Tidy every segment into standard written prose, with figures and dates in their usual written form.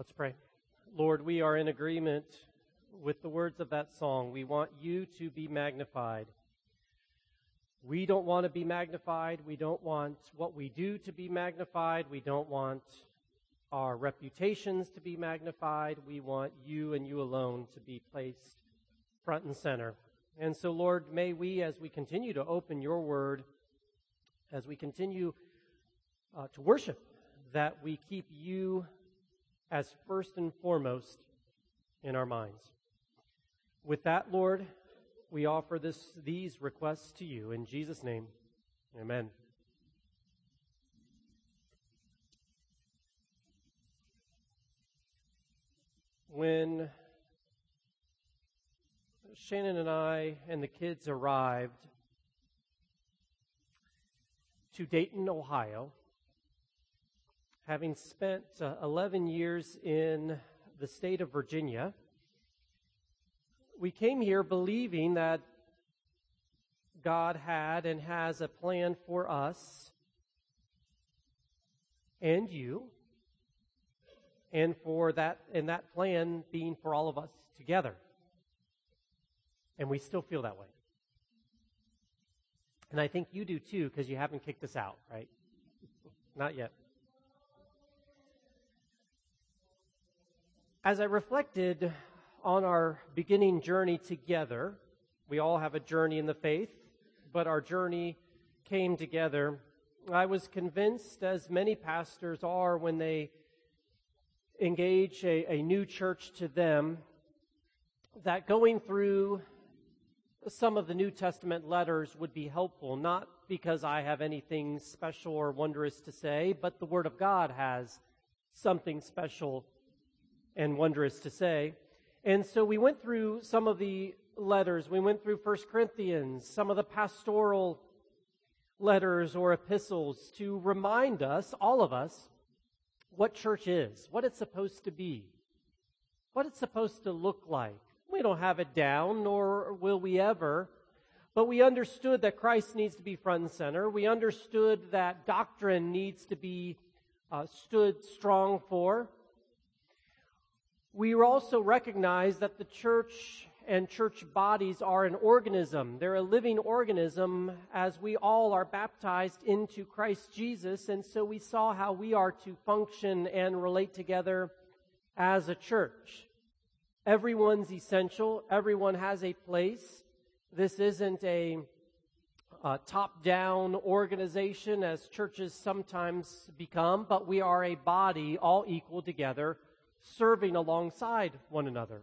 Let's pray. Lord, we are in agreement with the words of that song. We want you to be magnified. We don't want to be magnified. We don't want what we do to be magnified. We don't want our reputations to be magnified. We want you and you alone to be placed front and center. And so, Lord, may we, as we continue to open your word, as we continue to worship, that we keep you as first and foremost in our minds. With that, Lord, we offer these requests to you in Jesus' name. Amen. When Shannon and I and the kids arrived to Dayton, Ohio, having spent 11 years in the state of Virginia, we came here believing that God had and has a plan for us and you, and that plan being for all of us together. And we still feel that way. And I think you do too, because you haven't kicked us out, right? Not yet. As I reflected on our beginning journey together, we all have a journey in the faith, but our journey came together. I was convinced, as many pastors are when they engage a new church to them, that going through some of the New Testament letters would be helpful, not because I have anything special or wondrous to say, but the Word of God has something special and wondrous to say. And so we went through some of the letters. We went through 1 Corinthians, some of the pastoral letters or epistles to remind us, all of us, what church is, what it's supposed to be, what it's supposed to look like. We don't have it down, nor will we ever, but we understood that Christ needs to be front and center. We understood that doctrine needs to be stood strong for. We also recognize that the church and church bodies are an organism. They're a living organism as we all are baptized into Christ Jesus. And so we saw how we are to function and relate together as a church. Everyone's essential. Everyone has a place. This isn't a top-down organization as churches sometimes become, but we are a body all equal together, serving alongside one another.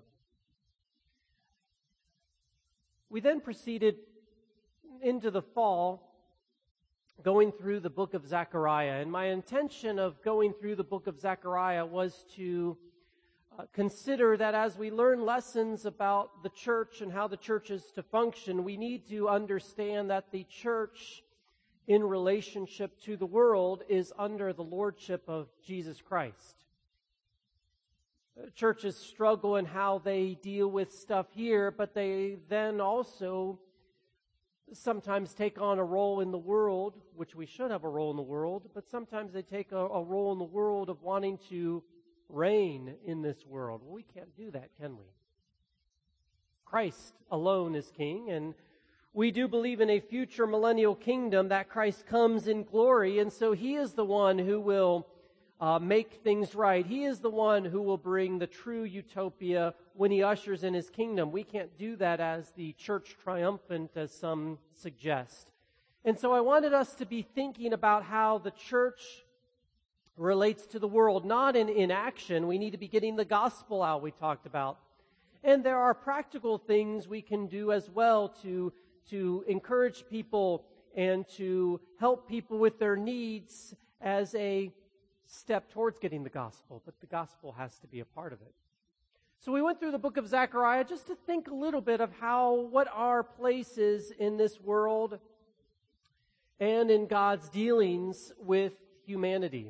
We then proceeded into the fall going through the book of Zechariah. And my intention of going through the book of Zechariah was to consider that as we learn lessons about the church and how the church is to function, we need to understand that the church in relationship to the world is under the lordship of Jesus Christ. Churches struggle in how they deal with stuff here, but they then also sometimes take on a role in the world, which we should have a role in the world, but sometimes they take a role in the world of wanting to reign in this world. Well, we can't do that, can we? Christ alone is king, and we do believe in a future millennial kingdom that Christ comes in glory, and so he is the one who will make things right. He is the one who will bring the true utopia when he ushers in his kingdom. We can't do that as the church triumphant, as some suggest. And so I wanted us to be thinking about how the church relates to the world, not in inaction. We need to be getting the gospel out, we talked about. And there are practical things we can do as well to encourage people and to help people with their needs as a step towards getting the gospel, but the gospel has to be a part of it. So we went through the book of Zechariah just to think a little bit of what our place is in this world and in God's dealings with humanity.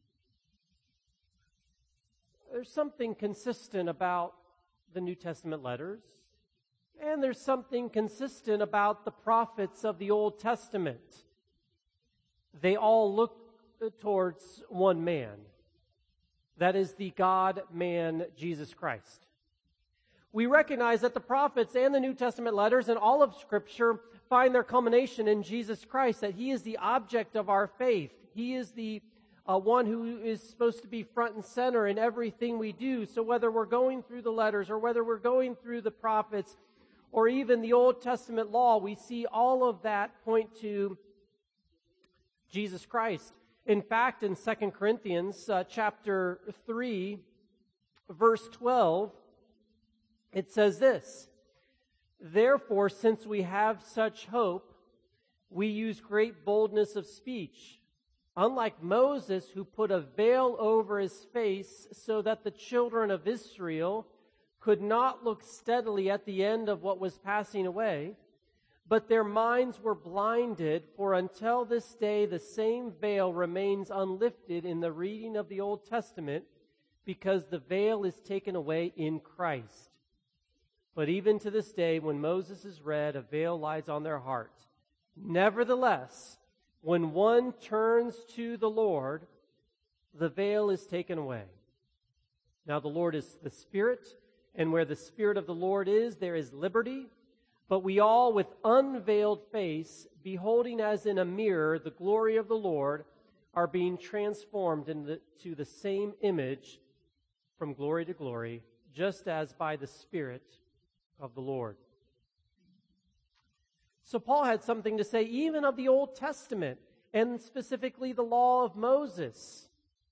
There's something consistent about the New Testament letters, and there's something consistent about the prophets of the Old Testament. They all look towards one man. That is the God-man, Jesus Christ. We recognize that the prophets and the New Testament letters and all of Scripture find their culmination in Jesus Christ, that He is the object of our faith. He is the one who is supposed to be front and center in everything we do. So whether we're going through the letters or whether we're going through the prophets or even the Old Testament law, we see all of that point to Jesus Christ. In fact, in 2 Corinthians chapter 3, verse 12, it says this, "Therefore, since we have such hope, we use great boldness of speech, unlike Moses, who put a veil over his face so that the children of Israel could not look steadily at the end of what was passing away, but their minds were blinded, for until this day the same veil remains unlifted in the reading of the Old Testament, because the veil is taken away in Christ. But even to this day, when Moses is read, a veil lies on their heart. Nevertheless, when one turns to the Lord, the veil is taken away. Now the Lord is the Spirit, and where the Spirit of the Lord is, there is liberty. But we all, with unveiled face, beholding as in a mirror the glory of the Lord, are being transformed into the same image from glory to glory, just as by the Spirit of the Lord." So Paul had something to say even of the Old Testament, and specifically the law of Moses,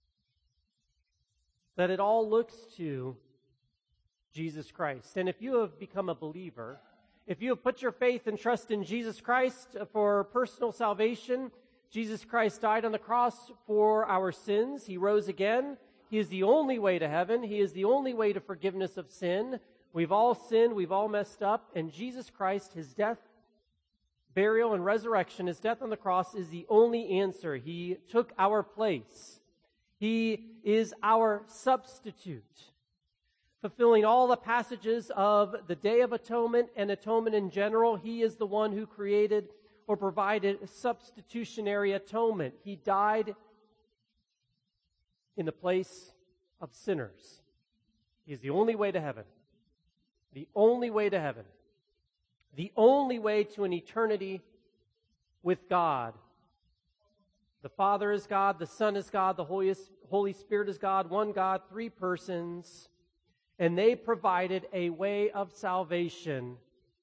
that it all looks to Jesus Christ. And if you have become a believer, if you have put your faith and trust in Jesus Christ for personal salvation, Jesus Christ died on the cross for our sins. He rose again. He is the only way to heaven. He is the only way to forgiveness of sin. We've all sinned. We've all messed up. And Jesus Christ, His death, burial, and resurrection, His death on the cross is the only answer. He took our place. He is our substitute, fulfilling all the passages of the Day of Atonement and atonement in general. He is the one who created or provided substitutionary atonement. He died in the place of sinners. He is the only way to heaven. The only way to heaven. The only way to an eternity with God. The Father is God, the Son is God, the Holy Spirit is God, one God, three persons. And they provided a way of salvation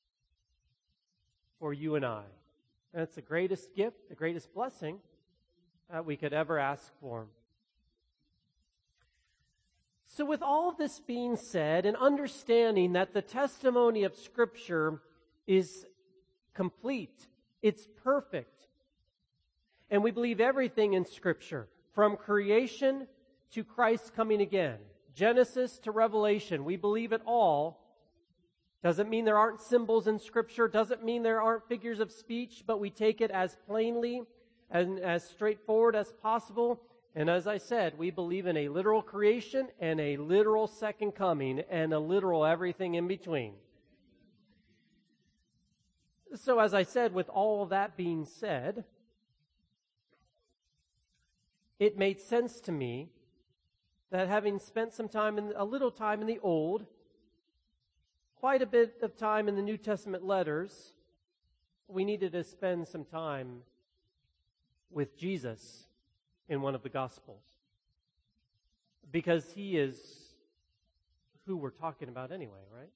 for you and I. That's the greatest gift, the greatest blessing that we could ever ask for. So with all of this being said, and understanding that the testimony of Scripture is complete, it's perfect, and we believe everything in Scripture, from creation to Christ coming again, Genesis to Revelation, we believe it all. Doesn't mean there aren't symbols in Scripture, doesn't mean there aren't figures of speech, but we take it as plainly and as straightforward as possible. And as I said, we believe in a literal creation and a literal second coming and a literal everything in between. So as I said, with all that being said, it made sense to me that having spent a little time in the Old, quite a bit of time in the New Testament letters, we needed to spend some time with Jesus in one of the Gospels, because He is who we're talking about anyway, right?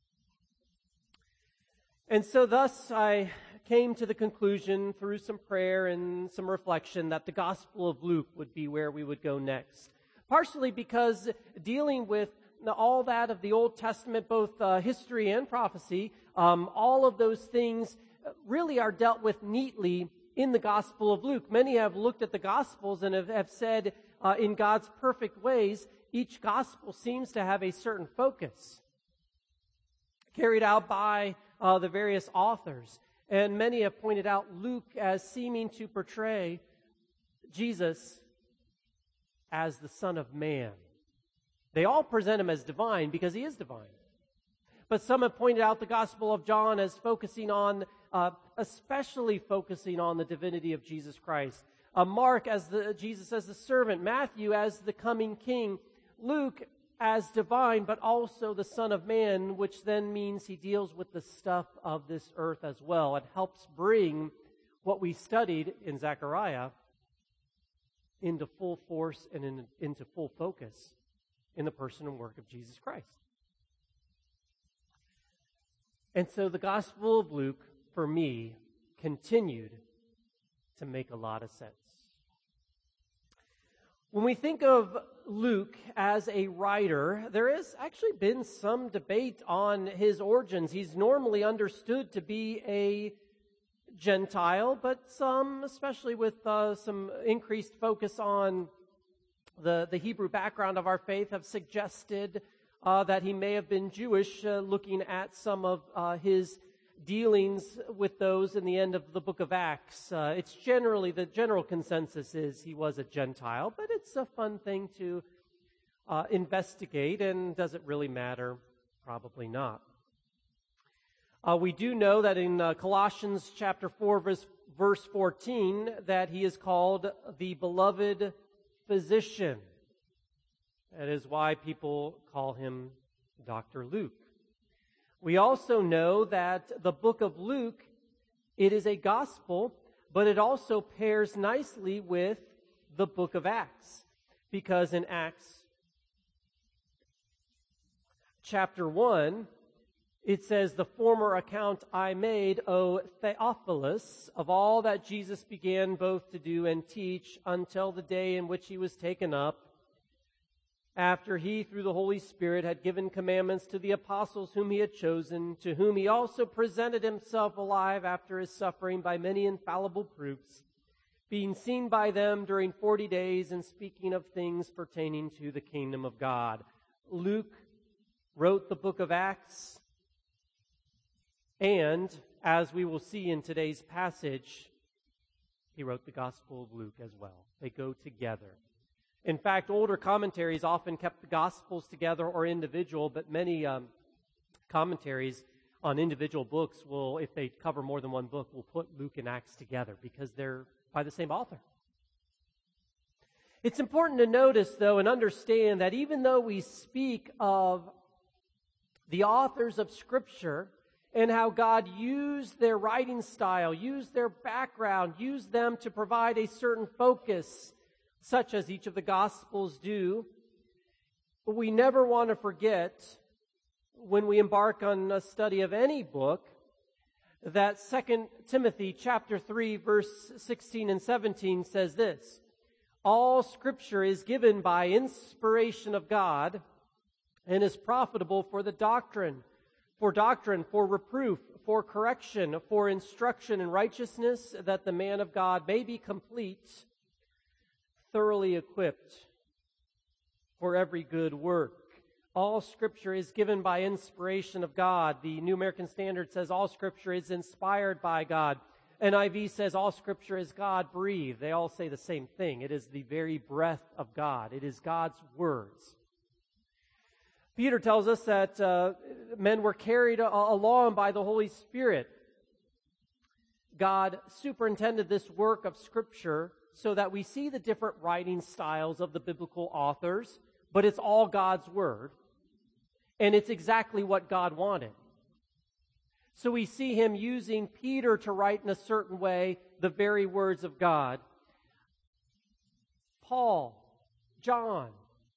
And so thus I came to the conclusion through some prayer and some reflection that the Gospel of Luke would be where we would go next. Partially because dealing with all that of the Old Testament, both history and prophecy, all of those things really are dealt with neatly in the Gospel of Luke. Many have looked at the Gospels and have said in God's perfect ways, each Gospel seems to have a certain focus carried out by the various authors. And many have pointed out Luke as seeming to portray Jesus as the Son of Man. They all present Him as divine because He is divine. But some have pointed out the Gospel of John as especially focusing on the divinity of Jesus Christ. Mark as Jesus as the servant, Matthew as the coming king, Luke as divine, but also the Son of Man, which then means he deals with the stuff of this earth as well. It helps bring what we studied in Zechariah into full force and into full focus in the person and work of Jesus Christ. And so the Gospel of Luke, for me, continued to make a lot of sense. When we think of Luke as a writer, there has actually been some debate on his origins. He's normally understood to be a Gentile, but some, especially with some increased focus on the Hebrew background of our faith, have suggested that he may have been Jewish, looking at some of his dealings with those in the end of the book of Acts. It's generally, the general consensus is he was a Gentile, but it's a fun thing to investigate, and does it really matter? Probably not. We do know that in Colossians chapter 4, verse 14, that he is called the beloved physician. That is why people call him Dr. Luke. We also know that the book of Luke, it is a gospel, but it also pairs nicely with the book of Acts. Because in Acts chapter 1, it says, "The former account I made, O Theophilus, of all that Jesus began both to do and teach until the day in which he was taken up, after he, through the Holy Spirit, had given commandments to the apostles whom he had chosen, to whom he also presented himself alive after his suffering by many infallible proofs, being seen by them during 40 days and speaking of things pertaining to the kingdom of God." Luke wrote the book of Acts, and as we will see in today's passage, he wrote the Gospel of Luke as well. They go together. In fact, older commentaries often kept the Gospels together or individual, but many commentaries on individual books will, if they cover more than one book, will put Luke and Acts together because they're by the same author. It's important to notice, though, and understand that even though we speak of the authors of Scripture and how God used their writing style, used their background, used them to provide a certain focus, such as each of the Gospels do, but we never want to forget, when we embark on a study of any book, that 2 Timothy chapter 3, verse 16 and 17 says this: "All Scripture is given by inspiration of God and is profitable for doctrine, for reproof, for correction, for instruction in righteousness, that the man of God may be complete, thoroughly equipped for every good work." All Scripture is given by inspiration of God. The New American Standard says all Scripture is inspired by God. NIV says all Scripture is God-breathed. They all say the same thing. It is the very breath of God. It is God's words. Peter tells us that men were carried along by the Holy Spirit. God superintended this work of Scripture so that we see the different writing styles of the biblical authors, but it's all God's Word, and it's exactly what God wanted. So we see him using Peter to write in a certain way the very words of God. Paul, John,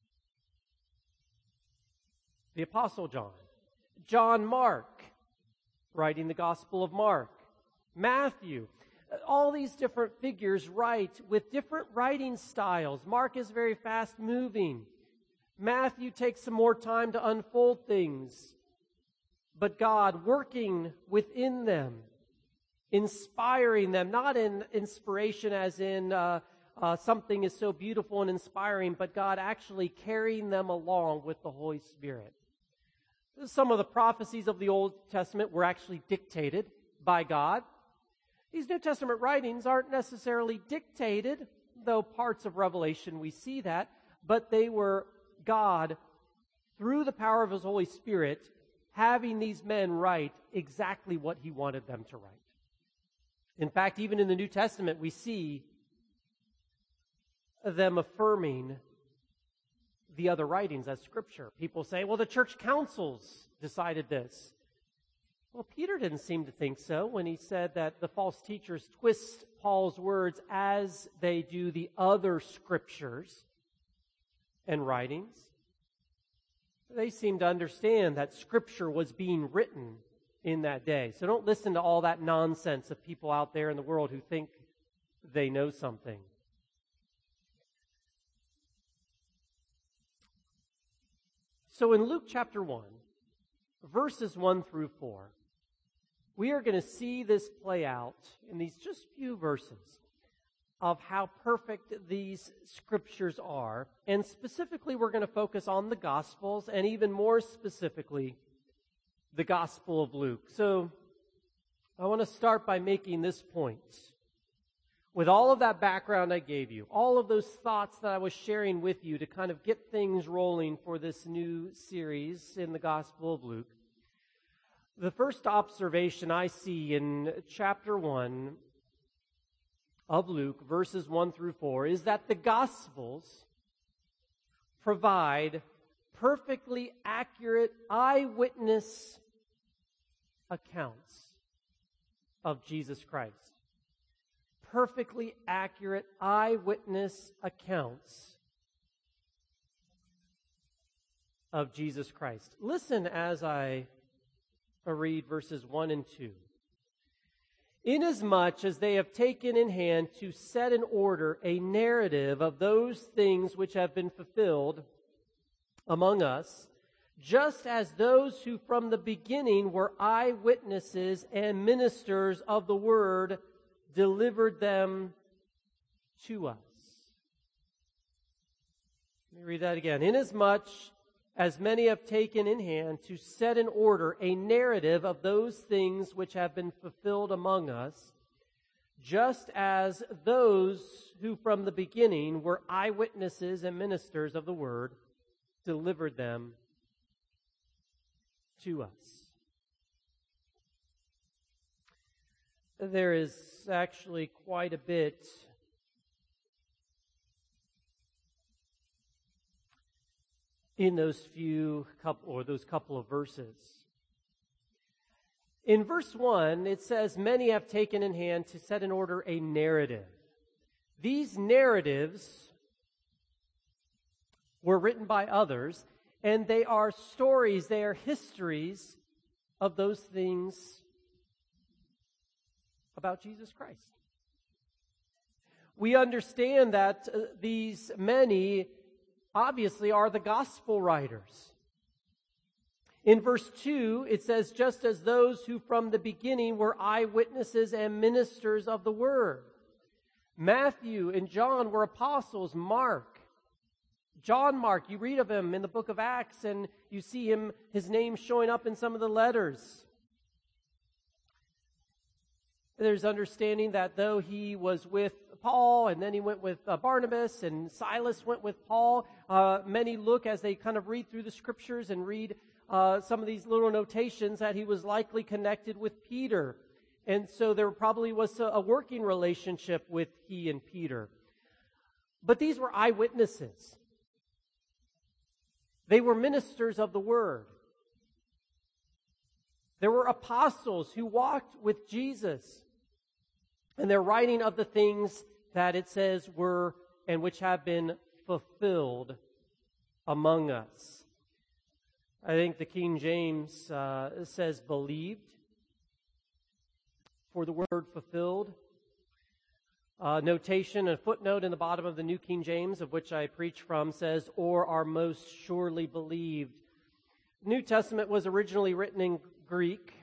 the Apostle John Mark, writing the Gospel of Mark, Matthew. All these different figures write with different writing styles. Mark is very fast-moving. Matthew takes some more time to unfold things. But God working within them, inspiring them, not in inspiration as in something is so beautiful and inspiring, but God actually carrying them along with the Holy Spirit. Some of the prophecies of the Old Testament were actually dictated by God. These New Testament writings aren't necessarily dictated, though parts of Revelation we see that, but they were God, through the power of His Holy Spirit, having these men write exactly what He wanted them to write. In fact, even in the New Testament, we see them affirming the other writings as Scripture. People say, well, the church councils decided this. Well, Peter didn't seem to think so when he said that the false teachers twist Paul's words as they do the other Scriptures and writings. They seem to understand that Scripture was being written in that day. So don't listen to all that nonsense of people out there in the world who think they know something. So in Luke chapter 1, verses 1 through 4, we are going to see this play out in these just few verses of how perfect these Scriptures are. And specifically, we're going to focus on the Gospels, and even more specifically, the Gospel of Luke. So I want to start by making this point. With all of that background I gave you, all of those thoughts that I was sharing with you to kind of get things rolling for this new series in the Gospel of Luke, the first observation I see in chapter 1 of Luke, verses 1 through 4, is that the Gospels provide perfectly accurate eyewitness accounts of Jesus Christ. Perfectly accurate eyewitness accounts of Jesus Christ. Listen as I read verses 1 and 2. Inasmuch as they have taken in hand to set in order a narrative of those things which have been fulfilled among us, just as those who from the beginning were eyewitnesses and ministers of the word delivered them to us. Let me read that again. Inasmuch as many have taken in hand to set in order a narrative of those things which have been fulfilled among us, just as those who from the beginning were eyewitnesses and ministers of the word delivered them to us. There is actually quite a bit in those couple of verses. In verse 1, it says, many have taken in hand to set in order a narrative. These narratives were written by others, and they are stories, they are histories of those things about Jesus Christ. We understand that these many obviously are the gospel writers. In verse 2, it says, just as those who from the beginning were eyewitnesses and ministers of the word. Matthew and John were apostles. John Mark, you read of him in the book of Acts, and you see his name showing up in some of the letters. There's understanding that though he was with Paul, and then he went with Barnabas, and Silas went with Paul, many look as they kind of read through the Scriptures and read some of these little notations that he was likely connected with Peter. And so there probably was a working relationship with he and Peter. But these were eyewitnesses. They were ministers of the word. There were apostles who walked with Jesus. And they're writing of the things that it says were and which have been fulfilled among us. I think the King James says believed for the word fulfilled. Notation, a footnote in the bottom of the New King James, of which I preach from, says, or are most surely believed. New Testament was originally written in Greek.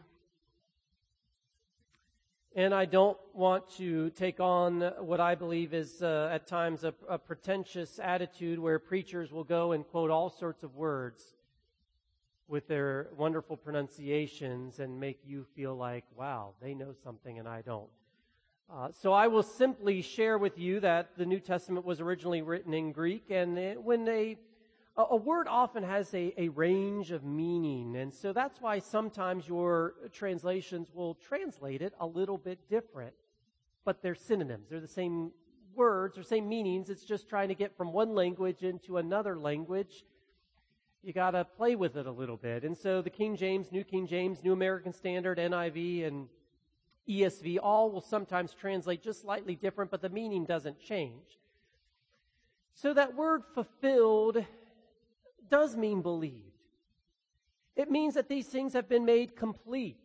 And I don't want to take on what I believe is at times a pretentious attitude where preachers will go and quote all sorts of words with their wonderful pronunciations and make you feel like, wow, they know something and I don't. So I will simply share with you that the New Testament was originally written in Greek, and when a word often has a range of meaning, and so that's why sometimes your translations will translate it a little bit different, but they're synonyms. They're the same words or same meanings. It's just trying to get from one language into another language. You got to play with it a little bit. And so the King James, New King James, New American Standard, NIV, and ESV all will sometimes translate just slightly different, but the meaning doesn't change. So that word fulfilled does mean believed. It means that these things have been made complete.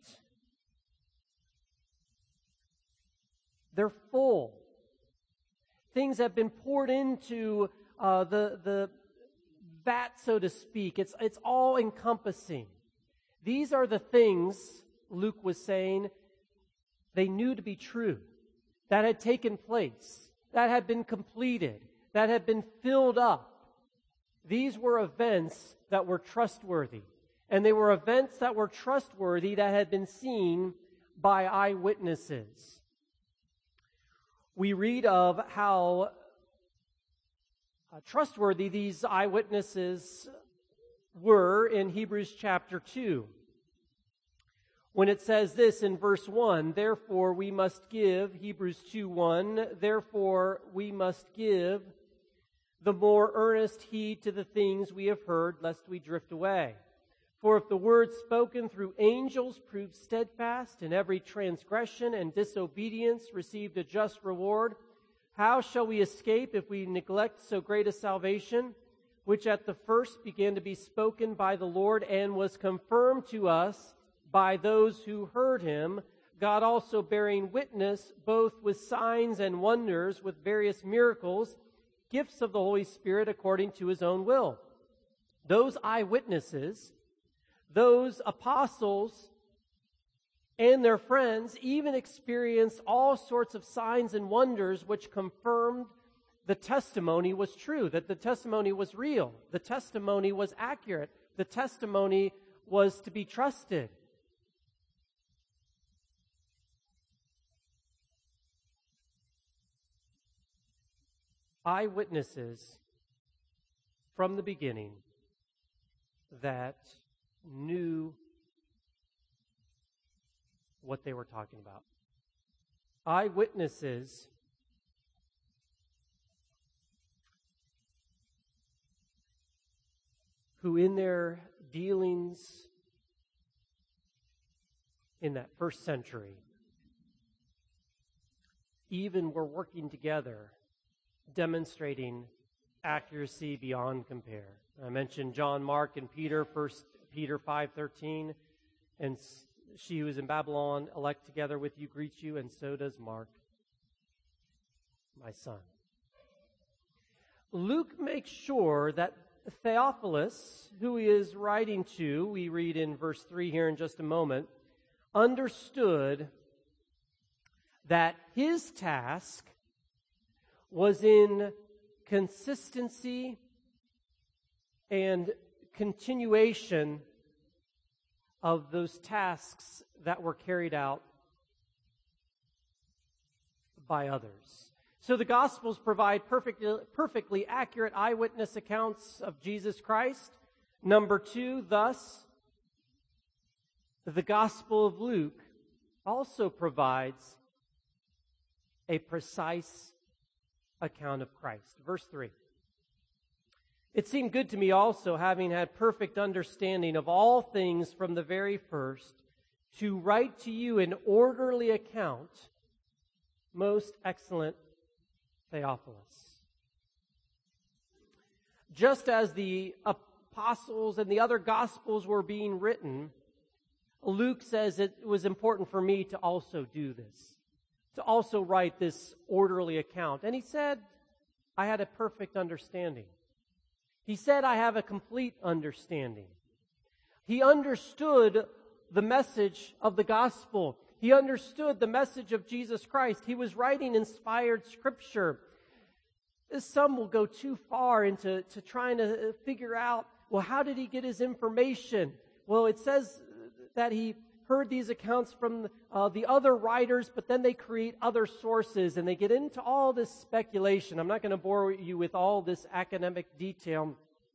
They're full. Things have been poured into the vat, so to speak. It's all encompassing. These are the things, Luke was saying, they knew to be true, that had taken place, that had been completed, that had been filled up. These were events that were trustworthy. And they were events that were trustworthy that had been seen by eyewitnesses. We read of how trustworthy these eyewitnesses were in Hebrews chapter 2. When it says this in verse 1, therefore we must give, Hebrews 2:1, therefore we must give the more earnest heed to the things we have heard, lest we drift away. For if the word spoken through angels proved steadfast, and every transgression and disobedience received a just reward, how shall we escape if we neglect so great a salvation, which at the first began to be spoken by the Lord and was confirmed to us by those who heard him, God also bearing witness both with signs and wonders, with various miracles, gifts of the Holy Spirit according to his own will. Those eyewitnesses, those apostles, and their friends even experienced all sorts of signs and wonders which confirmed the testimony was true, that the testimony was real, the testimony was accurate, the testimony was to be trusted. Eyewitnesses from the beginning that knew what they were talking about. Eyewitnesses who in their dealings in that first century even were working together, demonstrating accuracy beyond compare. I mentioned John, Mark, and Peter, 1 Peter 5:13, and she who is in Babylon, elect together with you, greets you, and so does Mark, my son. Luke makes sure that Theophilus, who he is writing to, we read in verse 3 here in just a moment, understood that his task was in consistency and continuation of those tasks that were carried out by others. So the Gospels provide perfectly accurate eyewitness accounts of Jesus Christ. Number 2, thus, the Gospel of Luke also provides a precise account of Christ. Verse 3. It seemed good to me also, having had perfect understanding of all things from the very first, to write to you an orderly account, most excellent Theophilus. Just as the apostles and the other Gospels were being written, Luke says it was important for me to also do this, to also write this orderly account. And he said, I had a perfect understanding. He said, I have a complete understanding. He understood the message of the gospel. He understood the message of Jesus Christ. He was writing inspired scripture. Some will go too far into trying to figure out, well, how did he get his information? Well, it says that he heard these accounts from the other writers, but then they create other sources, and they get into all this speculation. I'm not going to bore you with all this academic detail,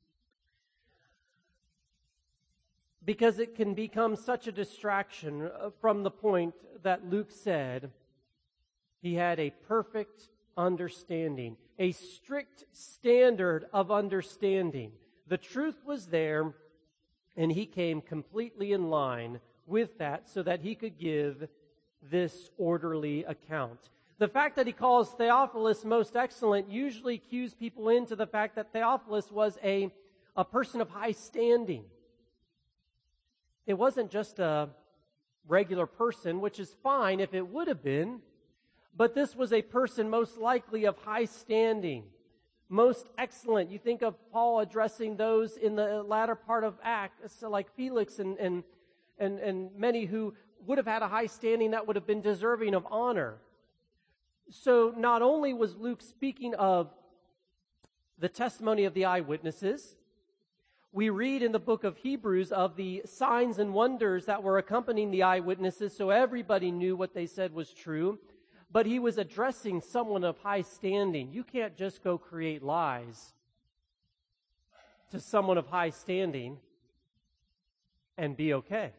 because it can become such a distraction from the point that Luke said he had a perfect understanding, a strict standard of understanding. The truth was there, and he came completely in line with that so that he could give this orderly account. The fact that he calls Theophilus most excellent usually cues people into the fact that Theophilus was a person of high standing. It wasn't just a regular person, which is fine if it would have been, but this was a person most likely of high standing, most excellent. You think of Paul addressing those in the latter part of Acts, so like Felix and many who would have had a high standing that would have been deserving of honor. So not only was Luke speaking of the testimony of the eyewitnesses, we read in the book of Hebrews of the signs and wonders that were accompanying the eyewitnesses, so everybody knew what they said was true. But he was addressing someone of high standing. You can't just go create lies to someone of high standing and be okay.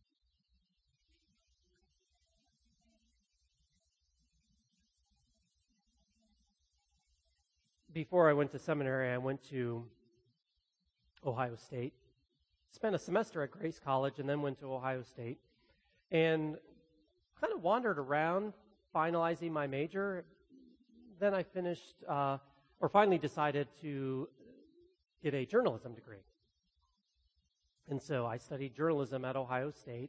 Before I went to seminary, I went to Ohio State. Spent a semester at Grace College and then went to Ohio State. And kind of wandered around finalizing my major. Then I finally decided to get a journalism degree. And so I studied journalism at Ohio State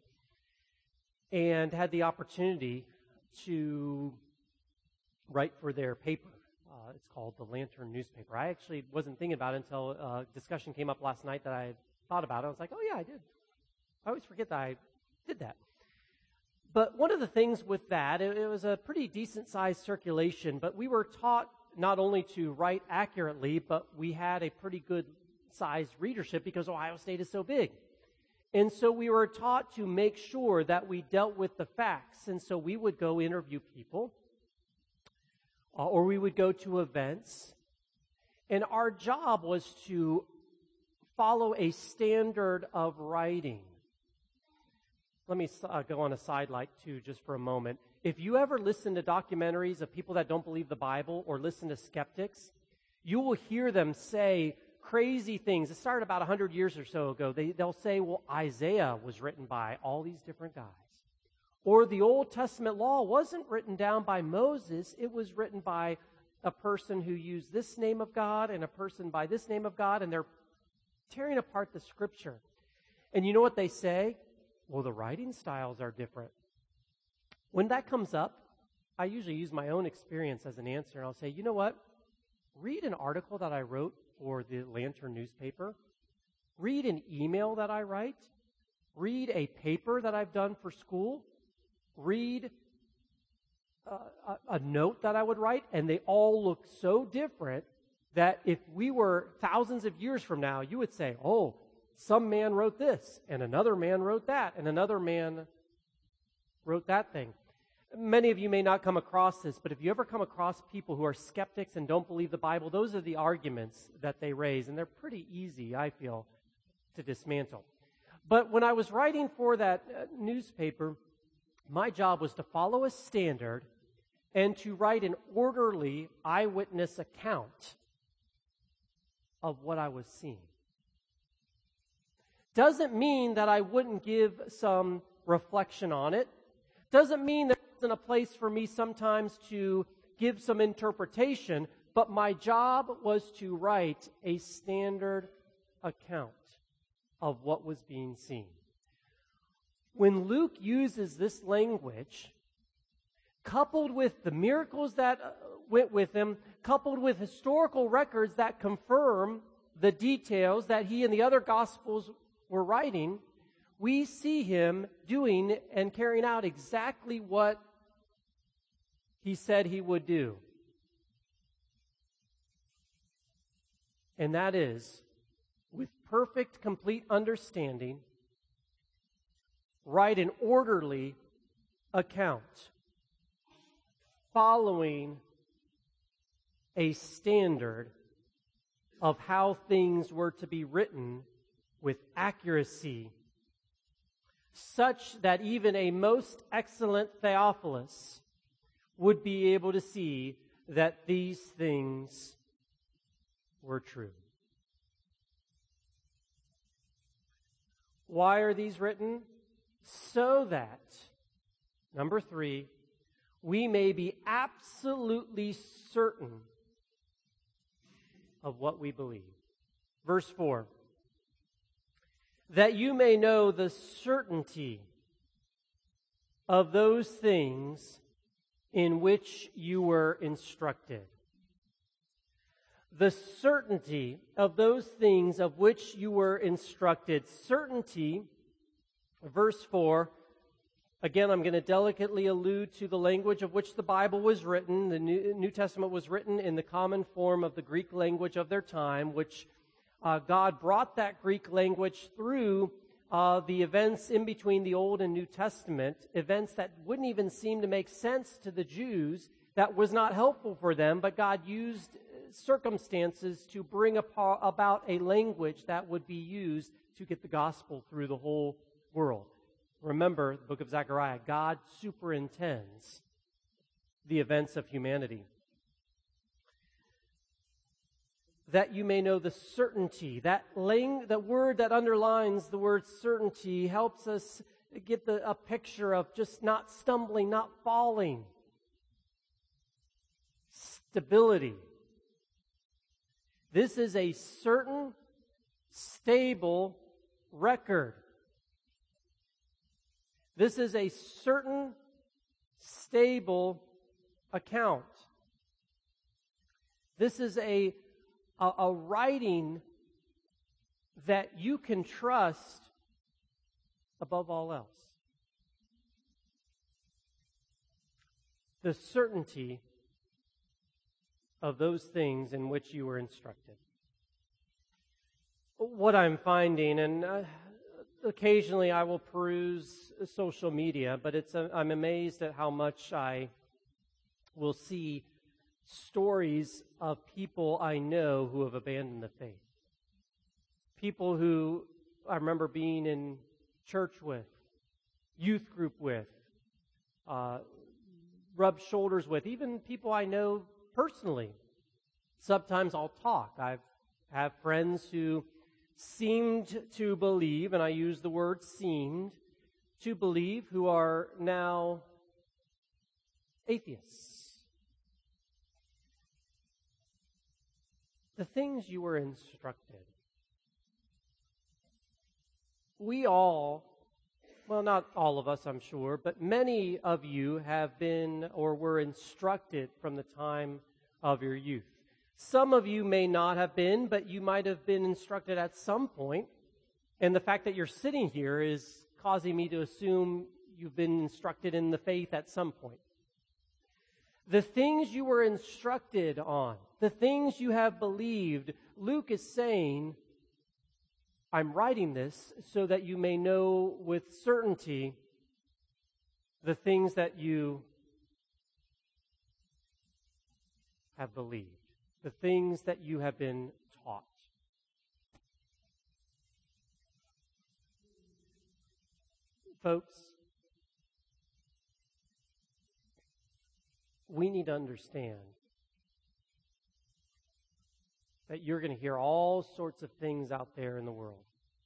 and had the opportunity to write for their paper. It's called the Lantern newspaper. I actually wasn't thinking about it until a discussion came up last night that I had thought about it. I was like, oh yeah, I did. I always forget that I did that. But one of the things with that, it was a pretty decent-sized circulation, but we were taught not only to write accurately, but we had a pretty good-sized readership because Ohio State is so big. And so we were taught to make sure that we dealt with the facts. And so we would go interview people, or we would go to events, and our job was to follow a standard of writing. Let me go on a sidelight, too, just for a moment. If you ever listen to documentaries of people that don't believe the Bible or listen to skeptics, you will hear them say crazy things. It started about 100 years or so ago. They'll say, well, Isaiah was written by all these different guys. Or the Old Testament law wasn't written down by Moses. It was written by a person who used this name of God and a person by this name of God, and they're tearing apart the Scripture. And you know what they say? Well, the writing styles are different. When that comes up, I usually use my own experience as an answer, and I'll say, you know what? Read an article that I wrote for the Lantern newspaper. Read an email that I write. Read a paper that I've done for school. Read a note that I would write, and they all look so different that if we were thousands of years from now, you would say, oh, some man wrote this, and another man wrote that, and another man wrote that thing. Many of you may not come across this, but if you ever come across people who are skeptics and don't believe the Bible, those are the arguments that they raise, and they're pretty easy, I feel, to dismantle. But when I was writing for that newspaper, my job was to follow a standard and to write an orderly eyewitness account of what I was seeing. Doesn't mean that I wouldn't give some reflection on it. Doesn't mean there isn't a place for me sometimes to give some interpretation, but my job was to write a standard account of what was being seen. When Luke uses this language, coupled with the miracles that went with him, coupled with historical records that confirm the details that he and the other Gospels were writing, we see him doing and carrying out exactly what he said he would do. And that is, with perfect, complete understanding, write an orderly account following a standard of how things were to be written with accuracy, such that even a most excellent Theophilus would be able to see that these things were true. Why are these written? So that, number 3, we may be absolutely certain of what we believe. Verse 4, that you may know the certainty of those things in which you were instructed. The certainty of those things of which you were instructed. Certainty, verse 4, again, I'm going to delicately allude to the language of which the Bible was written. The New Testament was written in the common form of the Greek language of their time, which God brought that Greek language through the events in between the Old and New Testament, events that wouldn't even seem to make sense to the Jews, that was not helpful for them, but God used circumstances to bring about a language that would be used to get the gospel through the whole world. Remember, the book of Zechariah, God superintends the events of humanity. That you may know the certainty. That word that underlines the word certainty helps us get a picture of just not stumbling, not falling. Stability. This is a certain, stable record. This is a certain, stable account. This is a writing that you can trust above all else. The certainty of those things in which you were instructed. What I'm finding, and occasionally I will peruse social media, but I'm amazed at how much I will see stories of people I know who have abandoned the faith. People who I remember being in church with, youth group with, rub shoulders with, even people I know personally. Sometimes I'll talk. I have friends who seemed to believe, and I use the word seemed, to believe, who are now atheists. The things you were instructed. We all, well, not all of us, I'm sure, but many of you have been or were instructed from the time of your youth. Some of you may not have been, but you might have been instructed at some point. And the fact that you're sitting here is causing me to assume you've been instructed in the faith at some point. The things you were instructed on, the things you have believed, Luke is saying, I'm writing this so that you may know with certainty the things that you have believed, the things that you have been taught. Folks, we need to understand that you're going to hear all sorts of things out there in the world.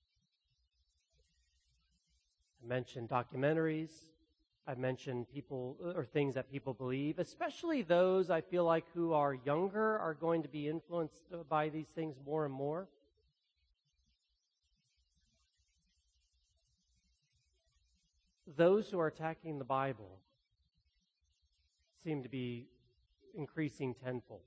I mentioned documentaries. I mentioned people or things that people believe, especially those I feel like who are younger are going to be influenced by these things more and more. Those who are attacking the Bible seem to be increasing tenfold.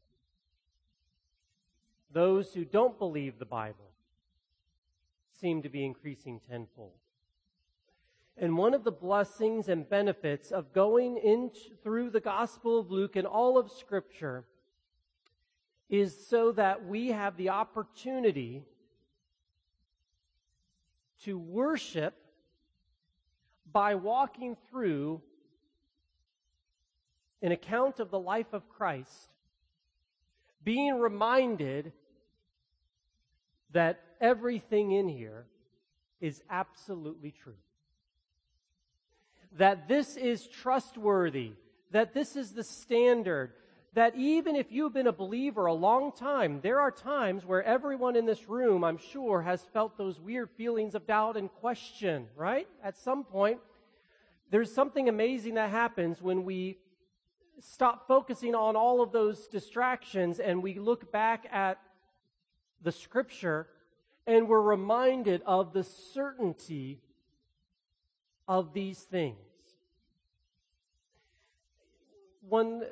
Those who don't believe the Bible seem to be increasing tenfold. And one of the blessings and benefits of going through the Gospel of Luke and all of Scripture is so that we have the opportunity to worship by walking through an account of the life of Christ, being reminded that everything in here is absolutely true. That this is trustworthy, that this is the standard, that even if you've been a believer a long time, there are times where everyone in this room, I'm sure, has felt those weird feelings of doubt and question, right? At some point, there's something amazing that happens when we stop focusing on all of those distractions and we look back at the Scripture and we're reminded of the certainty of these things. One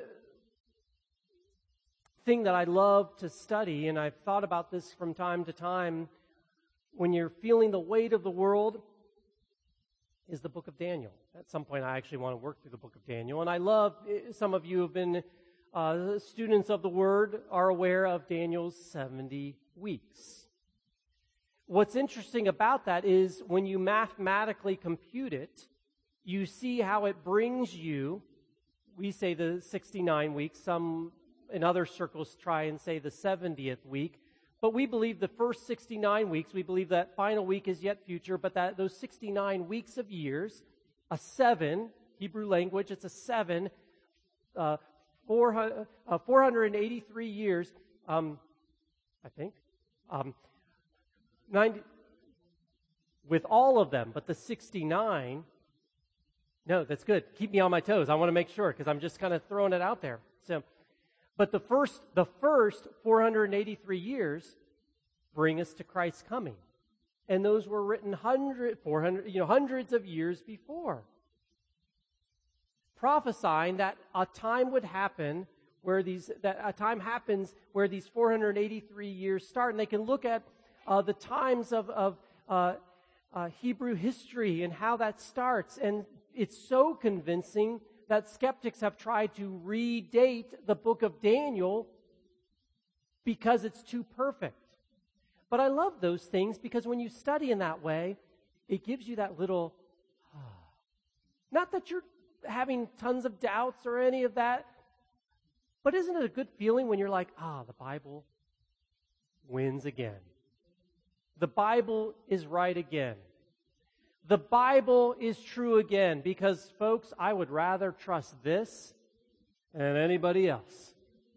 thing that I love to study, and I've thought about this from time to time, when you're feeling the weight of the world, is the book of Daniel. At some point, I actually want to work through the book of Daniel. And I love, some of you have been students of the Word, are aware of Daniel's 70 weeks. What's interesting about that is when you mathematically compute it, you see how it brings you, we say the 69 weeks, some in other circles try and say the 70th week, but we believe the first 69 weeks, we believe that final week is yet future, but that those 69 weeks of years, a 7, Hebrew language, it's a 7, 483 years, I think, 90, with all of them, but the 69, no, that's good. Keep me on my toes. I want to make sure, because I'm just kind of throwing it out there. So, but the first 483 years bring us to Christ's coming. And those were written hundreds of years before. Prophesying that a time would happen where these 483 years start. And they can look at the times of Hebrew history and how that starts. And it's so convincing that skeptics have tried to redate the book of Daniel because it's too perfect. But I love those things because when you study in that way, it gives you that little, not that you're having tons of doubts or any of that, but isn't it a good feeling when you're like, the Bible wins again. The Bible is right again. The Bible is true again because, folks, I would rather trust this than anybody else.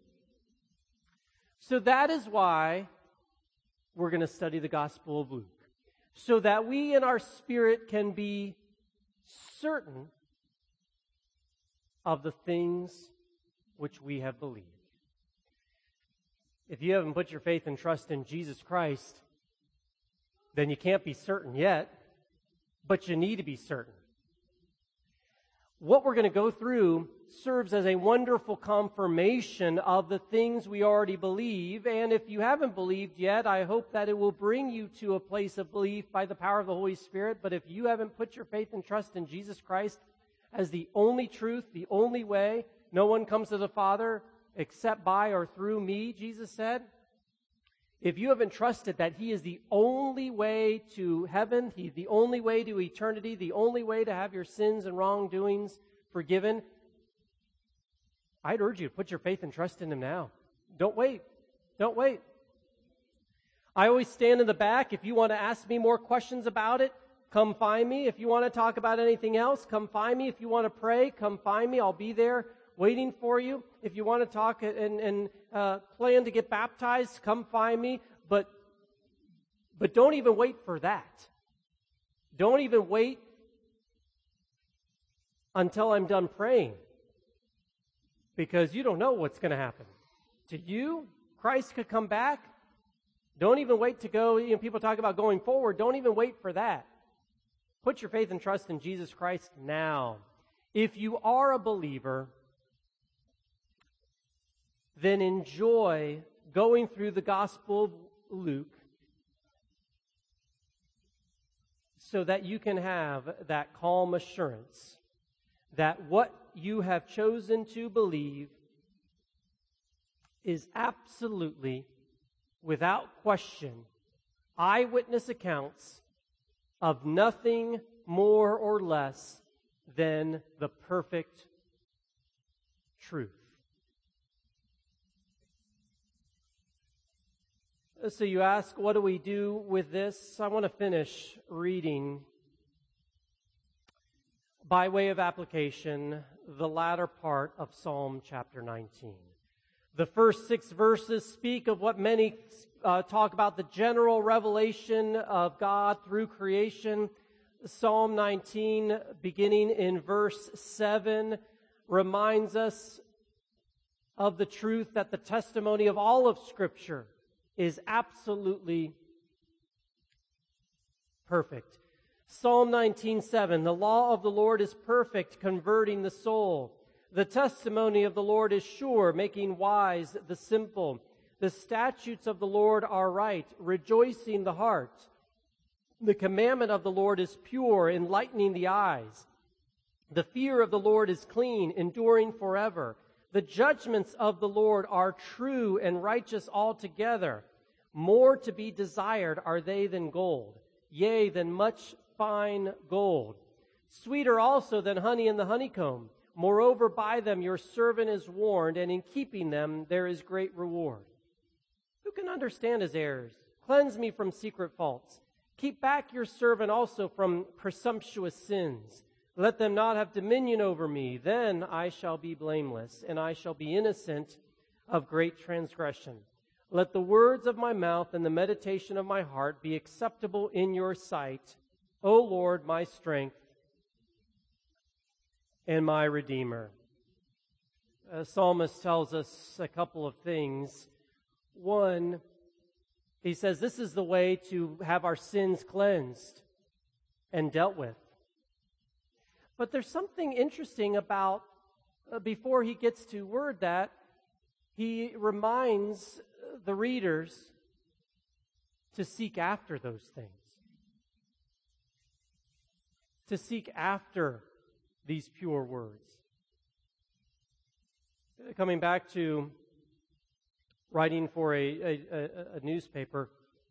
So that is why we're going to study the Gospel of Luke, so that we in our spirit can be certain of the things which we have believed. If you haven't put your faith and trust in Jesus Christ, then you can't be certain yet. But you need to be certain. What we're going to go through serves as a wonderful confirmation of the things we already believe. And if you haven't believed yet, I hope that it will bring you to a place of belief by the power of the Holy Spirit. But if you haven't put your faith and trust in Jesus Christ as the only truth, the only way, no one comes to the Father except by or through me, Jesus said. If you haven't trusted that He is the only way to heaven, He's the only way to eternity, the only way to have your sins and wrongdoings forgiven, I'd urge you to put your faith and trust in Him now. Don't wait. Don't wait. I always stand in the back. If you want to ask me more questions about it, come find me. If you want to talk about anything else, come find me. If you want to pray, come find me. I'll be there waiting for you. If you want to talk and plan to get baptized, come find me. But don't even wait for that. Don't even wait until I'm done praying, because you don't know what's going to happen to you. Christ could come back. Don't even wait to go. People talk about going forward. Don't even wait for that. Put your faith and trust in Jesus Christ now. If you are a believer, then enjoy going through the Gospel of Luke so that you can have that calm assurance that what you have chosen to believe is absolutely, without question, eyewitness accounts of nothing more or less than the perfect truth. So you ask, what do we do with this? I want to finish reading, by way of application, the latter part of Psalm chapter 19. The first 6 verses speak of what many talk about, the general revelation of God through creation. Psalm 19, beginning in verse 7, reminds us of the truth that the testimony of all of Scripture is absolutely perfect. Psalm 19:7, the law of the Lord is perfect, converting the soul. The testimony of the Lord is sure, making wise the simple. The statutes of the Lord are right, rejoicing the heart. The commandment of the Lord is pure, enlightening the eyes. The fear of the Lord is clean, enduring forever. The judgments of the Lord are true and righteous altogether. More to be desired are they than gold, yea, than much fine gold. Sweeter also than honey and the honeycomb. Moreover, by them your servant is warned, and in keeping them there is great reward. Who can understand his errors? Cleanse me from secret faults. Keep back your servant also from presumptuous sins. Let them not have dominion over me. Then I shall be blameless, and I shall be innocent of great transgression. Let the words of my mouth and the meditation of my heart be acceptable in your sight, O Lord, my strength and my Redeemer. The psalmist tells us a couple of things. One, he says this is the way to have our sins cleansed and dealt with. But there's something interesting about, before he gets to word that, he reminds the readers to seek after those things. To seek after these pure words. Coming back to writing for a newspaper,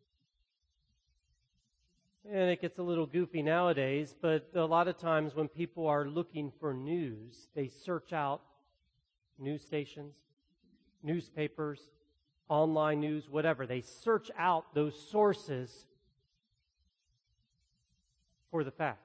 and it gets a little goofy nowadays, but a lot of times when people are looking for news, they search out news stations, newspapers, online news, whatever. They search out those sources for the facts.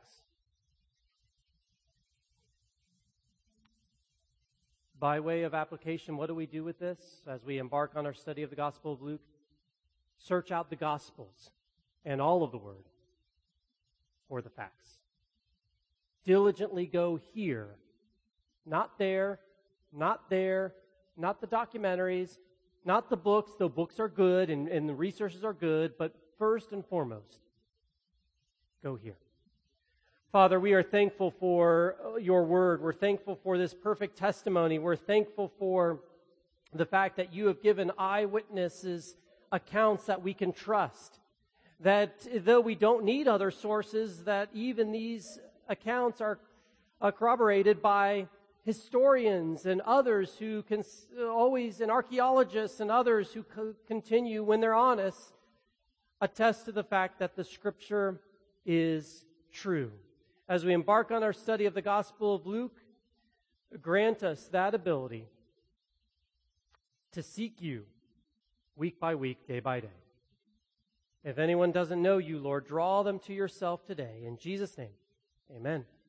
By way of application, what do we do with this as we embark on our study of the Gospel of Luke? Search out the Gospels and all of the Word for the facts. Diligently go here, not there, not there, not the documentaries, not the books, though books are good and the resources are good, but first and foremost, go here. Father, we are thankful for your word. We're thankful for this perfect testimony. We're thankful for the fact that you have given eyewitnesses accounts that we can trust. That though we don't need other sources, that even these accounts are corroborated by historians and others who can always, and archaeologists and others who continue, when they're honest, attest to the fact that the Scripture is true. As we embark on our study of the Gospel of Luke, grant us that ability to seek you week by week, day by day. If anyone doesn't know you, Lord, draw them to yourself today. In Jesus' name, amen.